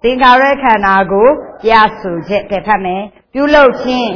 သင်္ခါရခန္ဓာကိုပြဆိုချက်ကဲဖတ်မယ်ပြုလုပ်ခြင်း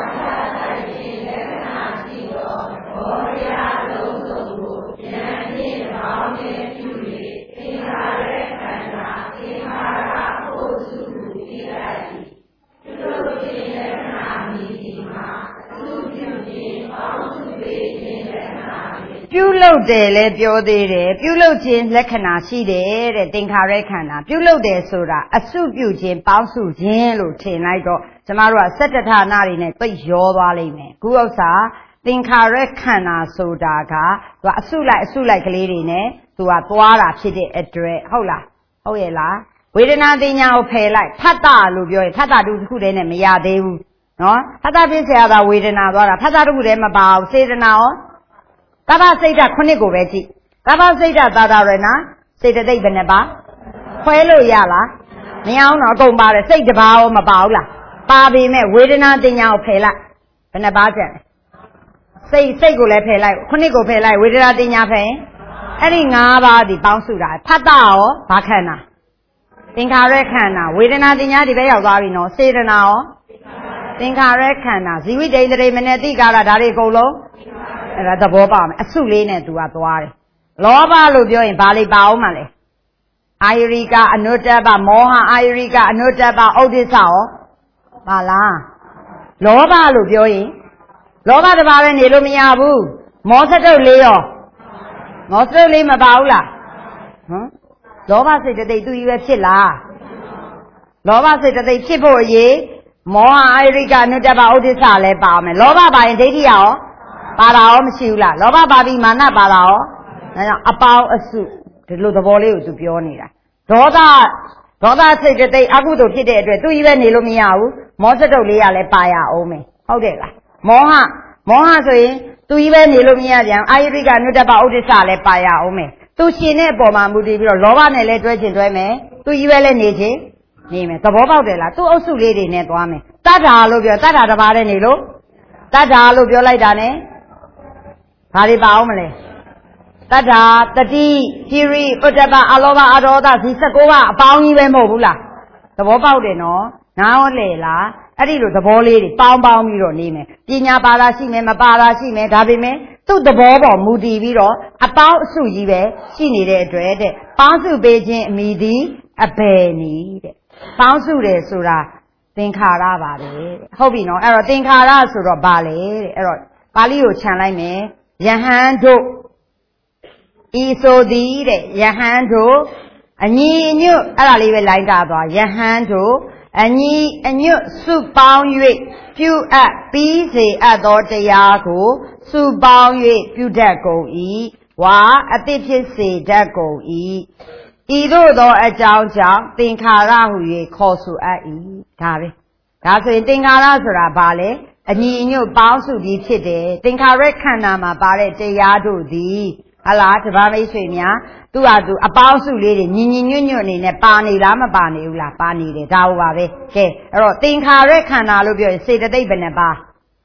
ပြုလုပ်တယ်လဲပြောသေးတယ်ပြုလုပ်ခြင်းလက္ခဏာရှိတယ်တဲ့သင်္ခါရခန္ဓာပြုလုပ်တယ်ဆိုတာအစုပြုခြင်းပေါင်းစုခြင်းလို့ထင်လိုက်တော့ကျမတို့ကစတ္တဌာနတွေနဲ့သိရောသွားလိမ့်မယ်ခုဥစ္စာသင်္ခါရခန္ဓာဆိုတာကသူကအစုလိုက်ကလေးတွေနဲ့သူကသွားတာဖြစ်တဲ့အတွက်ဟုတ်လားဟုတ်ရဲ့လားဝေဒနာတင်ညာကိုဖယ်လိုက်ဖတ်တာလို့ပြောရင်ဖတ်တာတစ်ခုတည်းနဲ့မရသေးဘူးနော်ဖတ်တာဖြစ်เสียတာဝေဒနာသွားတာဖတ်တာတစ်ခုတည်းမပါဘူးစေတနာရောကပ္ပစိတ်ဓာတ်9ကိုပဲကြည့်ကပ္ပစိတ်ဓာတ်သာသာရဏစေတသိက်ဘယ်နှပါခွဲလို့ရလားမရအောင်တော့အကုန်ပါတယ်စိတ်တစ်ပါးရောမပါဘူးလားပါပေမဲ့ဝေဒနာတင်ညာကိုဖယ်လိုက်ဘယ်နှပါကျန်စိတ်ကိုလည်းဖယ်လိုက်9ကိုဖယ်လိုက်ဝေဒနာတင်ညာဖယ်အဲ့ဒီ5ပါးဒီပေါင်းစုတာဖတ်တာရောဘာခန္ဓာသင်္ခါရခန္ဓာဝေဒနာတင်ညာဒီပဲရောက်သွားပြီနော်စေတနာရောသင်္ခါရခန္ဓာဇီဝိတ္တိတရေမနတိကာရဒါတွေအကုန်လုံးအဲ့ဒါသဘောပေါက်မယ်အစုလေးနဲ့သူကသွားတယ်လောဘလို့ပြောရင်ဘာလေးပါအောင်မလဲအာယရိကအနုတ္တပမောဟအာယရိကအနုတ္တပဥဒိစ္စရောပါလားလောဘလို့ပြောရင်လောဘတစ်ပါးပဲနေလို့မရဘူးမောစတုတ်လေးရောမောစတုတ်လေးမပါဘူးလားဟမ်လောဘစိတ်တသိက်သူကြီးပဲဖြစ်လားလောဘစိတ်တသိက်ဖြစ်ဖို့အရေးမောဟအာယရိကအနုတ္တပဥဒိစ္စလည်းပါမယ်လောဘပါရင်ဒိဋ္ဌိရောပါတာရောမရှိဘူးလားလောဘပါပြီးမာနပါတာရောဒါကြောင့်အပေါင်းအစုဒီလိုသဘောလေးကိုသူပြောနေတာဒေါသစိတ်တိတ်အကုသိုလ်ဖြစ်တဲ့အတွက်သူကြီးပဲနေလို့မရဘူးမောစတုတ်လေးကလည်းပါရအောင်မယ်ဟုတ်တယ်လားမောဟဆိုရင်သူကြီးပဲနေလို့မရပြန်အာယရိကအနုတ္တပဥဒိစ္စလည်းပါရအောင်မယ်သူရှင်တဲ့အပေါ်မှာမူတည်ပြီးတော့လောဘနဲ့လည်းတွဲချင်တွဲမယ်သူကြီးပဲလည်းနေချင်းနေမယ်သဘောပေါက်တယ်လားသူ့အုပ်စုလေးတွေနဲ့သွားမယ်တတ္ထာလို့ပြောတတ္ထာတစ်ပါးနဲ့နေလို့တတ္ထာလို့ပြောလိုက်တာ ਨੇ ဘာတွေပါအောင်မလဲတတ္ထာတတိဟိရိဥတ္တပအလောဘအဒေါသဒီ19ပါးအပေါင်းကြီးပဲမဟုတ်ဘူးလားသဘောပေါက်တယ်နော်နားဟောလေလားအဲ့ဒီလိုသဘောလေးတွေပေါင်းပြီးတော့နေမယ်ပညာပါတာရှိမယ်မပါတာရှိမယ်ဒါပေမဲ့သူ့သဘောပေါ်မူတည်ပြီးတော့အပေါင်းအစုကြီးပဲရှိနေတဲ့အတွက်တဲ့ပေါင်းစုပေးခြင်းအမိသည်အဘယ်နည်းတဲ့ပေါင်းစုတယ်ဆိုတာသင်္ခါရပါပဲတဲ့ဟုတ်ပြီနော်အဲ့တော့သင်္ခါရဆိုတော့ဘာလဲတဲ့အဲ့တော့ပါဠိကိုခြံလိုက်မယ်ယဟန်တို့ဤဆိုသည်တဲ့ယဟန်တို့အညီအညွတ်အဲ့ဒါလေးပဲလိုင်းတာသွားယဟန်တို့အညီအညွတ်စုပေါင်း၍ပြုအပ်ပြီးစေအပ်သောတရားကိုစုပေါင်း၍ပြုတတ်ကုန်၏ဝါအတိဖြစ်စေတတ်ကုန်၏ဤသို့သောအကြောင်းကြောင့်သင်္ခါရဟူ၍ခေါ်ဆိုအပ်၏ဒါပဲဒါဆိုရင်သင်္ခါရဆိုတာဘာလဲအညီအညွတ်ပေါင်းစုပြီးဖြစ်တယ်သင်္ခါရခန္ဓာမှာပါတဲ့တရားတို့သည်ဟလားတပါးမိတ်ဆွေများသူ့ဟာသူအပေါင်းစုလေးတွေညီညွတ်အနေနဲ့ပါနေလားမပါနေဘူးလားပါနေတယ်ဒါဟုတ်ပါပဲကဲအဲ့တော့သင်္ခါရခန္ဓာလို့ပြောရင်စေတသိက်ဘယ်နှပါ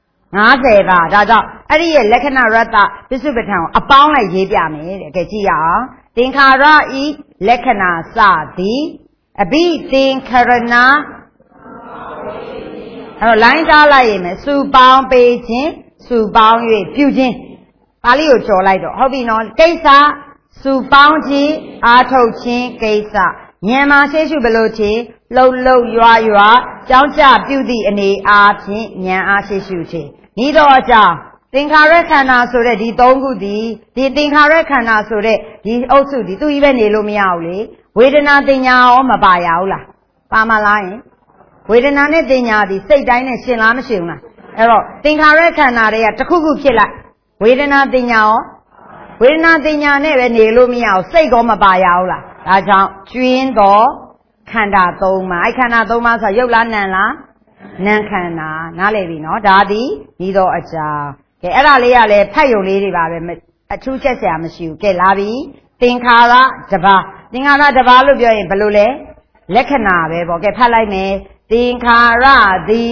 50ပါဒါကြောင့်အဲ့ဒီရဲ့လက္ခဏာရတ္တပစ္စုပ္ပထံကိုအပေါင်းလိုက်ရေးပြမယ်တဲ့ကဲကြည့်ရအောင်သင်္ခါရဤလက္ခဏာစသည်အဘိသင်္ခရဏအဲ့တော့လိုင်းထားလိုက်ရင်စုပေါင်းပေးခြင်းစုပေါင်း၍ပြုခြင်းပါဠိကိုကြော်လိုက်တော့ဟုတ်ပြီနော်ကိစ္စစုပေါင်းခြင်းအားထုတ်ခြင်းကိစ္စဉာဏ်မှာရှေ့ရှုဘလို့ခြင်းလှုပ်ရွာကြောင်းကြပြုသည့်အနေအားဖြင့်ဉာဏ်အားရှေ့ရှုခြင်းဤတော့အကြောင်းသင်္ခါရခန္ဓာဆိုတဲ့ဒီ3ခုသည်ဒီသင်္ခါရခန္ဓာဆိုတဲ့ဒီအုပ်စုဒီသူကြီးပဲနေလို့မရဘူးလေဝေဒနာတင်ညာရောမပါရဘူးလားပါမလားယင်ဝေဒနာနဲ့တင်ညာဒီစိတ်တိုင်းနဲ့ရှင်လားမရှင်ဘူးလားအဲ့တော့သင်္ခါရခန္ဓာတွေကတစ်ခုခုဖြစ်လိုက်ဝေဒနာတင်ညာရောဝေဒနာတင်ညာနဲ့ပဲနေလို့မရဘူးစိတ်ကောမပါရဘူးလားဒါကြောင့်ကျွင်းသောခန္ဓာ3ပါးအဲ့ခန္ဓာ3ပါးဆိုရုပ်လားနာမ်လားနာမ်ခန္ဓာနားလည်ပြီနော်ဒါသည်ဤသောအကြောင်းကဲအဲ့ဒါလေးကလည်းဖတ်ယုံလေးတွေပါပဲအထူးချက်စရာမရှိဘူးကဲလာပြီသင်္ခါရတစ်ပါးသင်္ခါရတစ်ပါးလို့ပြောရင်ဘယ်လိုလဲလက္ခဏာပဲပေါ့ကဲဖတ်လိုက်မယ်သင်္ခါရသည်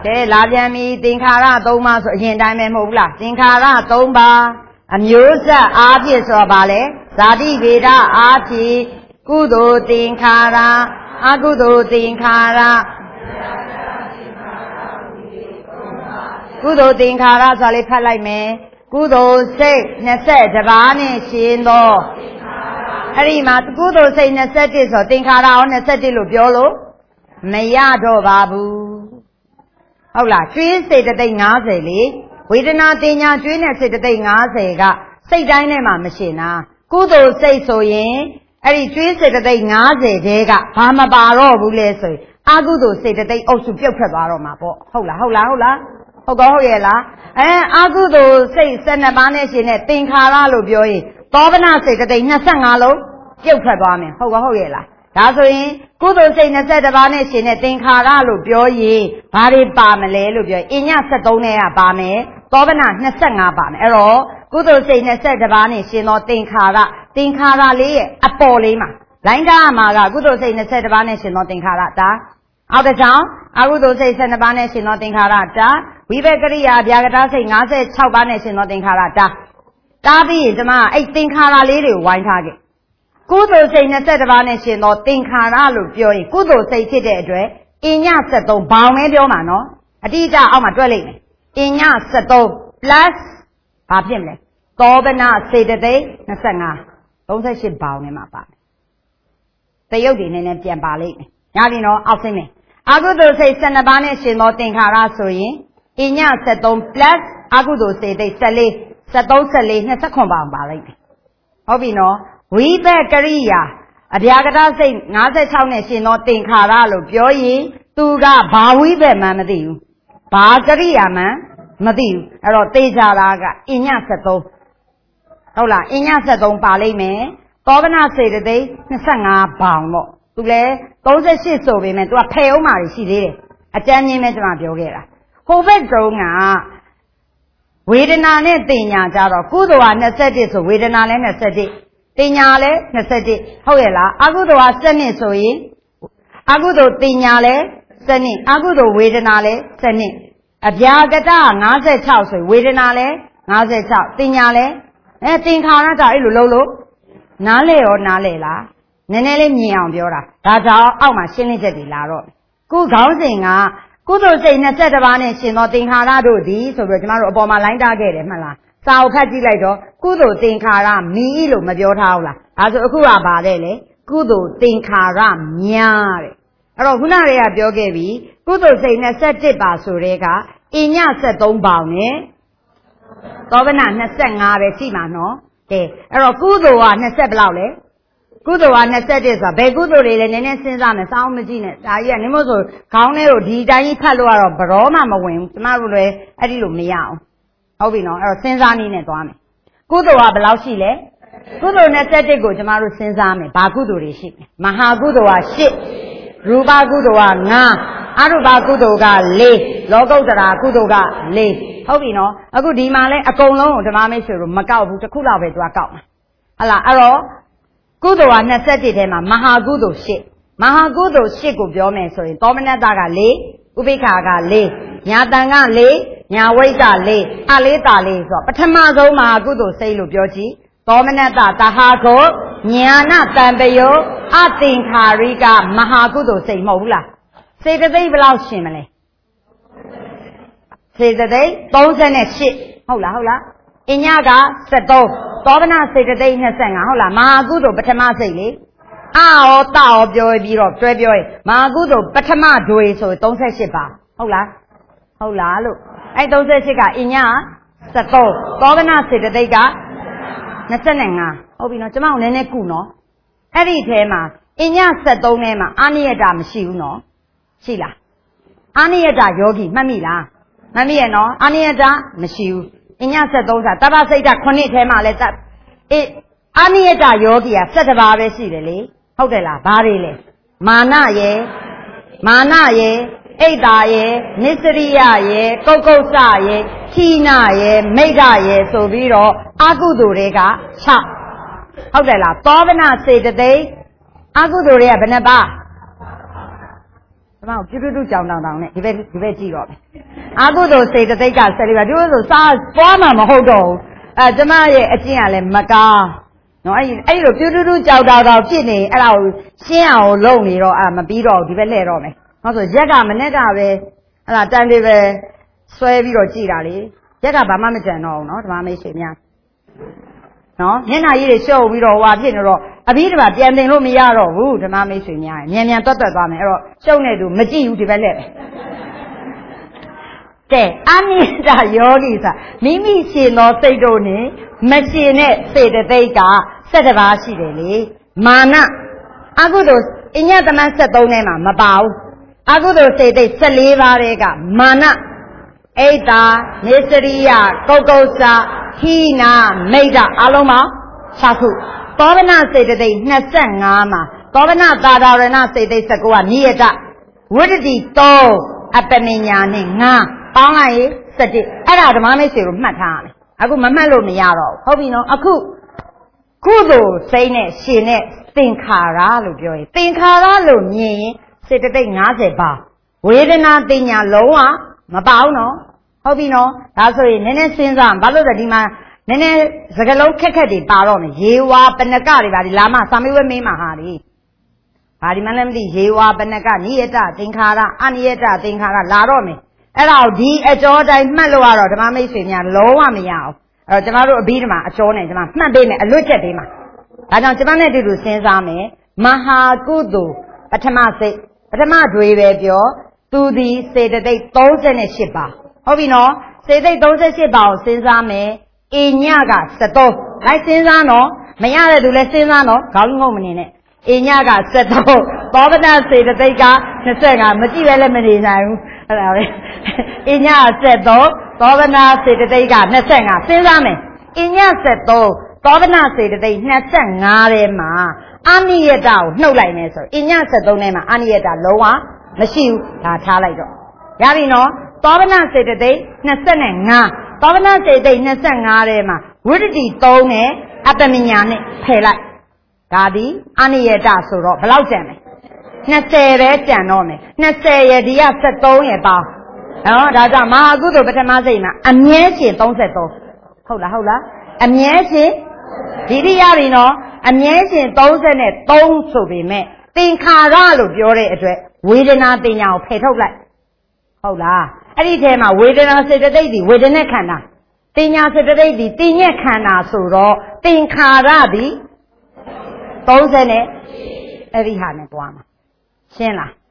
ကဲလာပြန်ပြီသင်္ခါရ3ပါးဆိုအရင်တိုင်းပဲမဟုတ်ဘူးလားသင်္ခါရ3ပါးအမျိုးဆက်အားဖြင့်ဆိုတော့ဗာလဲဇာတိဗေဒအားဖြင့်ကုသိုလ်သင်္ခါရအကုသိုလ်သင်္ခါရကုသိုလ်သင်္ခါရဆိုလေးဖတ်လိုက်မယ်ကုသိုလ်စိတ်22ပါးနဲ့ရှင်သောအဲ့ဒီမှာကုသိုလ်စိတ်21ဆိုသင်္ခါရရော21လို့ပြောလို့မရတော့ပါဘူးဟုတ်လားကျွေးစေတသိက်50လေဝေဒနာတင်ညာကျွေးတဲ့စေတသိက်50ကစိတ်တိုင်းထဲမှာမရှင်တာကုသိုလ်စိတ်ဆိုရင်အဲ့ဒီကျွေးစေတသိက်50တဲကဘာမပါတော့ဘူးလဲဆိုရင်အကုသိုလ်စေတသိက်အုပ်စုပြုတ်ထွက်သွားတော့မှာပေါ့ဟုတ်လားဟုတ်ရဲ့လားအကုသိုလ်စိတ်12ပါးနဲ့ရှင်တဲ့သင်္ခါရလို့ပြောရင်သောဗနာစေတသိက်25လုံးပြုတ်ထွက်သွားမယ်ဟုတ်ရဲ့လားဒါဆိုရင်ကုသိုလ်စိတ်22ပါးနဲ့ရှင်တဲ့သင်္ခါရလို့ပြောရင်ဘာတွေပါမလဲလို့ပြောရင်အည73နဲ့ကပါမယ်သောဗနာ25ပါမယ်အဲ့တော့ကုသိုလ်စိတ်22ပါးနဲ့ရှင်သောသင်္ခါရလေးရဲ့အပေါ်လေးမှာလိုင်းကားမှာကကုသိုလ်စိတ်22ပါးနဲ့ရှင်သောသင်္ခါရဒါအောက်တစ်ချောင်းအကုသိုလ်စိတ်12ပါးနဲ့ရှင်သောသင်္ခါရဒါဝိဘက်ကရိယာဗျာကတာစိတ်56ပါးနဲ့ရှင်သောသင်္ခါရတားပြီးရင်ကျွန်မအဲ့သင်္ခါရလေးတွေဝိုင်းထားခဲ့ကုသိုလ်စိတ်22ပါးနဲ့ရှင်သောသင်္ခါရလို့ပြောရင်ကုသိုလ်စိတ်ဖြစ်တဲ့အတွက်အည73ဘောင်ပဲပြောမှာနော်အတိအကျအောက်မှာတွက်လိုက်မယ်အည73 plus ဘာဖြစ်မလဲသောဗနာစေတသိက်25 38ဘောင်နဲ့မှာပါမယ်တရုပ်တွေနည်းနည်းပြန်ပါလိုက်မယ်ရပြီနော်အောက်ဆင်းမယ်အကုသိုလ်စိတ်12ပါးနဲ့ရှင်သောသင်္ခါရဆိုရင်အည73 plus အကုသိုလ်စေတသိက်14 29ဘောင်ပါလိုက်မယ်ဟုတ်ပြီနော်ဝိဘက်ကရိယာအဗျာကတစိတ်56နဲ့ရှင်သောသင်္ခါရလို့ပြောရင်သူကဘာဝိဘက်မှမသိဘူးဘာကရိယာမှမသိဘူးအဲ့တော့သေချာတာကအည73ဟုတ်လားအည73ပါလိမ့်မယ်သောဗနာစေတသိက်25ဘောင်ပေါ့သူလဲ38ဆိုပေမဲ့သူကဖယ်အောင်မာရှိသေးတယ်အကျဉ်းချင်းပဲကျွန်မပြောခဲ့တာဟိုဘက်တုန်းကဝေဒနာနဲ့တင်ညာကြတော့ကုသိုလ်က21ဆိုဝေဒနာလည်း21တင်ညာလည်း21ဟုတ်ရဲ့လားအကုသိုလ်က7ဆိုရင်အကုသိုလ်တင်ညာလည်း7အကုသိုလ်ဝေဒနာလည်း7အဗျာကတ56ဆိုဝေဒနာလည်း56တင်ညာလည်းသင်္ခါရကြအဲ့လိုလုံးလို့နားလေရောနားလေလားနည်းနည်းလေးမြင်အောင်ပြောတာဒါကြောင့်အောက်မှာရှင်းလင်းချက်တွေလာတော့ခုခေါင်းစဉ်ကကုသိုလ်စိတ်22ပါးနဲ့ရှင်သောသင်္ခါရတို့သည်ဆိုပြီးတော့ကျမတို့အပေါ်မှာလိုင်းတားခဲ့တယ်မှတ်လားစာအုပ်ဖတ်ကြည့်လိုက်တော့ကုသိုလ်သင်္ခါရမီးလို့မပြောထားဘူးလားဒါဆိုအခုကပါတဲ့လေကုသိုလ်သင်္ခါရများတဲ့အဲ့တော့ခုနကပြောခဲ့ပြီကုသိုလ်စိတ်21ပါဆိုတဲ့ကအည73ပေါင်နဲ့သောဗနာ25ပဲရှိမှာနော်ကဲအဲ့တော့ကုသိုလ်က20ဘယ်လောက်လဲကုသိုလ်က21ဆိုတာဘယ်ကုသိုလ်တွေလဲနည်းနည်းစဉ်းစားမယ်စောင်းမကြည့်နဲ့ဒါကြီးကနင်းမို့ဆိုခေါင်းထဲကိုဒီတိုင်းကြီးဖတ်လို့ကတော့ဘရောမှမဝင်ဘူးကျမတို့လည်းအဲ့ဒီလိုမရအောင်ဟုတ်ပြီနော်အဲ့တော့စဉ်းစားနည်းနဲ့သွားမယ်ကုသိုလ်ကဘယ်လောက်ရှိလဲကုသိုလ်21ကိုကျမတို့စဉ်းစားမယ်ဘာကုသိုလ်တွေရှိလဲမဟာကုသိုလ်က8ရူပကုသိုလ်က9အရူပကုသိုလ်က4လောကုတ္တရာကုသိုလ်က4ဟုတ်ပြီနော်အခုဒီမှာလဲအကုန်လုံးကိုဓမ္မမိတ်ဆွေတို့မကောက်ဘူးတစ်ခုလောက်ပဲသူကကောက်မှာဟလာအဲ့တော့ကုသိုလ်က21ထဲမှာမဟာကုသိုလ်8မဟာကုသိုလ်8ကိုပြောမယ်ဆိုရင်သောမနတက4ဥပိ္ပခာက4ညာတန်က4ညာဝိတ်က4အလေးတာလေးဆိုတော့ပထမဆုံးမဟာကုသိုလ်စိတ်လို့ပြောကြည့်သောမနတတဟာကိုညာနာတံပယောအသင်္ခါရိကမဟာကုသိုလ်စိတ်မဟုတ်ဘူးလားစေတသိက်ဘယ်လောက်ရှင်မလဲစေတသိက်38ဟုတ်လားအညက73သောဗနာစေတသိက်25ဟုတ်လားမဟာကုသိုလ်ပထမစိတ်လေအာရောတရောပြောပြီးတော့တွဲပြောရင်မဟာကုသိုလ်ပထမဒွေဆို38ပါဟုတ်လားလို့အဲ့38ကအည73သောဗနာစေတသိက်က25ဟုတ်ပြီနော်ကျမတို့နည်းနည်းကုနော်အဲ့ဒီထဲမှာအည73ထဲမှာအာနိယတမရှိဘူးနော်ရှိလားအာနိယတယောဂီမှတ်မိလားမှတ်မိရဲ့နော်အာနိယတမရှိဘူးအည73ဆိုတာတပ္ပစိတ်ဓာတ်9ထဲမှာလဲအာနိယတယောဂီက17ပါးပဲရှိတယ်လေဟုတ်တယ်လားဘာတွေလဲမာနရယ်အိတ်တာရယ်နစ္စရိယရယ်ကုတ်ကုတ်စရယ်ခိနာရယ်မိတ်္တရယ်ဆိုပြီးတော့အကုသိုလ်တွေက6ဟုတ်တယ်လားသောဗနာစေတသိက်အကုသိုလ်တွေကဘယ်နှပါကျွန်မတို့ပြုကြောင်တောင်နဲ့ဒီဘက်ကြည့်တော့မယ်အာကုသိုလ်စေတသိက်က14ပါးဒီလိုဆိုစားပွားမှာမဟုတ်တော့ဘူးကျွန်မရဲ့အကျင့်ကလည်းမကားနော်အဲ့လိုပြုကြောင်တောင်ဖြစ်နေအဲ့ဒါကိုရှင်းအောင်လုပ်နေတော့မပြီးတော့ဒီဘက်လှည့်တော့မယ်ဟုတ်ဆိုရက်ကမနဲ့ကပဲအဲ့ဒါတန်လေးပဲဆွဲပြီးတော့ကြည်တာလေရက်ကဘာမှမကြံတော့ဘူးနော်ဓမ္မမိတ်ဆွေများနော်မျက်နှာကြီးတွေရှုပ်ပြီးတော့ဟွာဖြစ်နေတော့အပြီးတပါပြန်တင်လို့မရတော့ဘူးဓမ္မမိတ်ဆွေများမြန်တွတ်သွားမယ်အဲ့တော့ရှုပ်နေသူမကြည့်ဘူးဒီဘက်လက်ပဲကဲအနိစ္စယောဂီဆိုမိမိရှင်သောစိတ်တို့နဲ့မရှင်တဲ့စေတသိက်က7ပါးရှိတယ်လေမာနအကုသိုလ်အညတမန်73ထဲမှာမပါဘူးအကုသိုလ်စေတသိက်14ပါးတဲ့ကမာနအိတ်တာနေစရိယကုတ်ကုတ်စာဟိနာမိတ်တာအလုံးပေါင်း6ခုသောဗနာစေတသိက်25မှာသောဗနာသာဒရဏစေတသိက်19ကနိယတဝိတ္တိ3အပမညာနဲ့9ပေါင်းလိုက်ရင်17အဲ့ဒါဓမ္မမိတ်ဆွေတို့မှတ်ထားရမယ်အခုမမှတ်လို့မရတော့ဘူးဟုတ်ပြီနော်အခုကုသိုလ်စိတ်နဲ့ရှင်နဲ့သင်္ခါရလို့ပြောရင်သင်္ခါရလို့မြင်ရင်စေတသိက်50ပါဝေဒနာသိညာလုံးဝမပါဘူးနော်ဟုတ်ပြီနော်ဒါဆိုရင်နည်းနည်းစဉ်းစားဘာလို့လဲဒီမှာနည်းနည်းစကလုံးခက်တွေပါတော့မယ်ရေဝါပနကတွေပါဒီလာမစာမေးပွဲမေးမှာဟာဒီဘာဒီမှလည်းမသိရေဝါပနကနိယတသင်္ခါရအနိယတသင်္ခါရလာတော့မယ်အဲ့ဒါကိုဒီအကျော်တိုင်းမှတ်လို့ရတော့ဓမ္မမိတ်ဆွေများလုံးဝမရအောင်အဲ့တော့ကျမတို့အပြီးဓမ္မအကျော်နဲ့ကျမမှတ်ပေးမယ်အလွတ်ချက်ပေးမှာဒါကြောင့်ကျမနဲ့တူတူစဉ်းစားမယ်မဟာကုသိုလ်ပထမစိတ်ပထမတွေပဲပြောသူဒီစေတသိက်38ပါဟုတ်ပြီနော်စေတသိက်38ပါကိုစဉ်းစားမယ်အညက73လိုက်စဉ်းစားနော်မရတဲ့သူလည်းစဉ်းစားနော်ခေါင်းငုံမနေနဲ့အညက73သောဗနာစေတသိက်က25မကြည့်ပဲလည်းမနေနိုင်ဘူးအဲ့ဒါပဲအည73သောဗနာစေတသိက်က25စဉ်းစားမယ်အည73သောဗနာစေတသိက်25ထဲမှာအနိယတကိုနှုတ်လိုက်မယ်ဆိုအည73ထဲမှာအနိယတလုံးဝမရှိဘူးဒါထားလိုက်တော့ရပြီနော်သောဗနာစေတသိက်25သောဗနာစေတသိက်25ထဲမှာဝိတ္တိ3နဲ့အပမညာနဲ့ဖယ်လိုက်ဒါဒီအနိယတဆိုတော့ဘယ်လောက်ကျန်လဲ20ပဲကျန်တော့မယ်20ရဲ့ဒီက73ရဲ့ပေါင်းနော်ဒါကြောင့်မဟာကုသိုလ်ပထမစိတ်မှာအမြဲရှင်33ဟုတ်လားအမြဲရှင်ဒီတိရပြီနော်အမြဲရှင်33ဆိုပေမဲ့သင်္ခါရလို့ပြောတဲ့အတွက်ဝေဒနာတင်ညာကိုဖယ်ထုတ်လိုက်ဟုတ်လားအဲ့ဒီထဲမှာဝေဒနာစေတသိက်ဒီဝေဒနာခန္ဓာတင်ညာစေတသိက်ဒီတင်ညက်ခန္ဓာဆိုတော့သင်္ခါရဒီ30နဲ့အဲ့ဒီဟာနဲ့ပွားမှာရှင်းလား